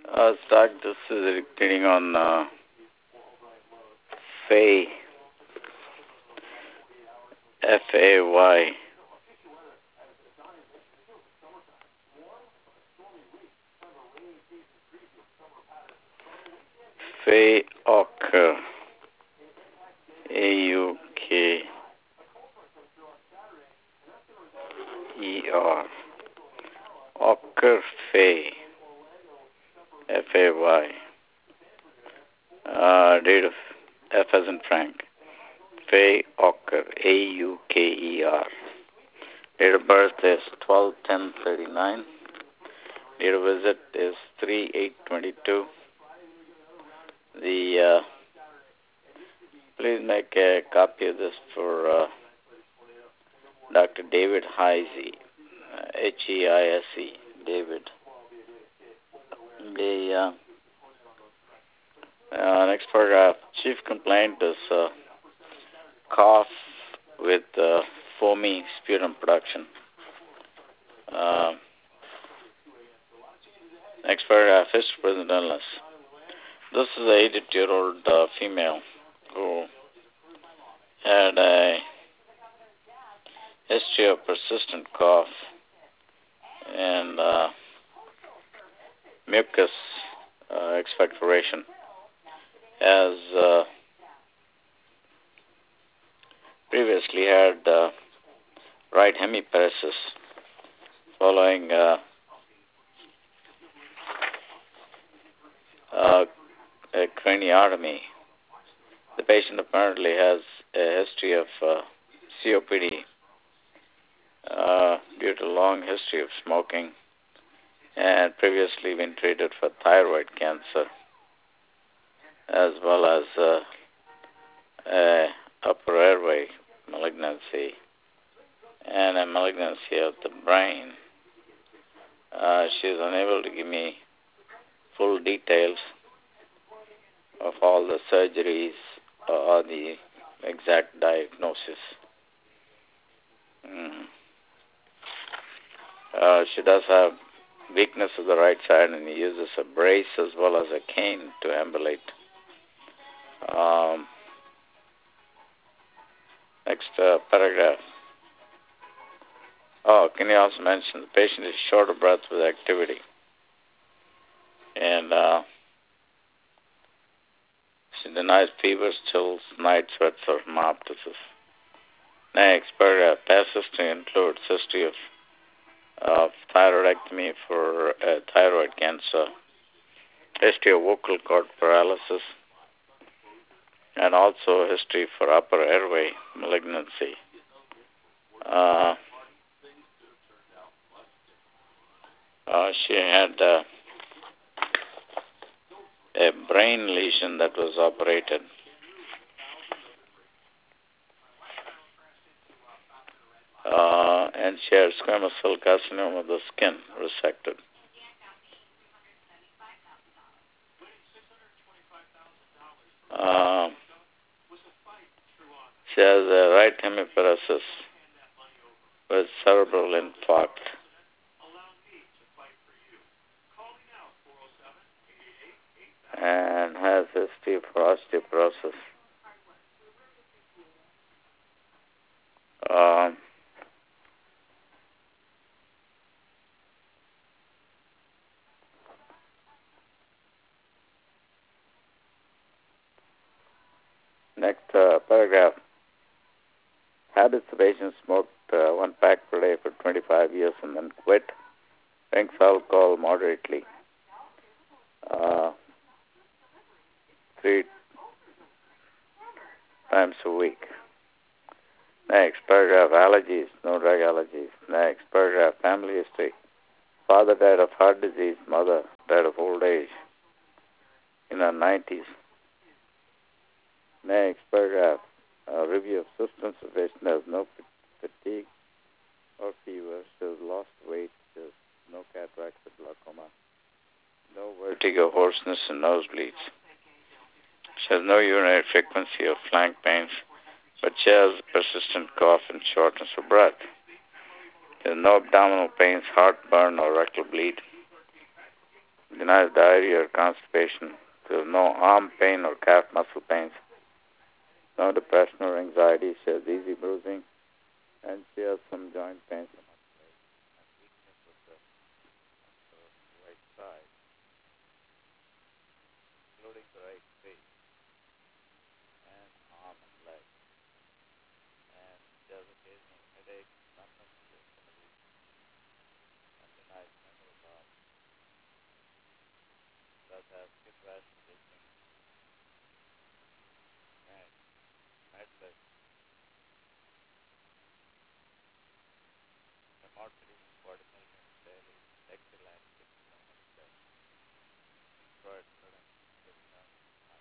Start this is reading on Fay, Fay, Fay Ocker, Auker, Ocker Fay, Fay. Date of F as in Frank. Fay Ocker, Auker. Date of birth is 12/10/39. Date of visit is 3/8/22. Please make a copy of this for Dr. David Heise, Heise, David. The next paragraph. Chief complaint is cough with foamy sputum production. Next paragraph. History of present illness. This is an 82-year-old female who had a history of persistent cough and mucus expectoration. Has previously had right hemiparesis following a craniotomy. The patient apparently has a history of COPD due to long history of smoking and previously been treated for thyroid cancer as well as upper airway malignancy and a malignancy of the brain. She is unable to give me full details of all the surgeries or the exact diagnosis. She does have weakness of the right side and he uses a brace as well as a cane to ambulate. Next paragraph. Can you also mention the patient is short of breath with activity and she denies fevers, chills, night sweats, or hemoptysis. Next paragraph. Past history includes history of thyroidectomy for thyroid cancer, history of vocal cord paralysis, and also history for upper airway malignancy. She had a brain lesion that was operated. And she had squamous cell carcinoma of the skin resected. She has a right hemiparesis with cerebral infarct. And has history for osteoporosis. Next paragraph. Habits: the patient smoked one pack per day for 25 years and then quit. Drinks alcohol moderately. 3 times a week. Next paragraph. Allergies: no drug allergies. Next paragraph. Family history: father died of heart disease, mother died of old age in her 90s. Next paragraph. Review of symptoms. The patient has no fatigue or fever. She has lost weight. She has no cataracts or glaucoma. No vertigo, hoarseness, and nosebleeds. She has no urinary frequency or flank pains, but she has persistent cough and shortness of breath. There is no abdominal pains, heartburn, or rectal bleed. denies diarrhea or constipation. There's no arm pain or calf muscle pains. No depression or anxiety. She has easy bruising. And she has some joint pains on her leg and weakness of the right side, including the right face and arm and leg. And she has occasional headaches, numbness in the weak, and denies memory loss. Does have skin rash and itching and medless amount 40 milligrams daily, Dexilan 6 milligrams daily. Steroid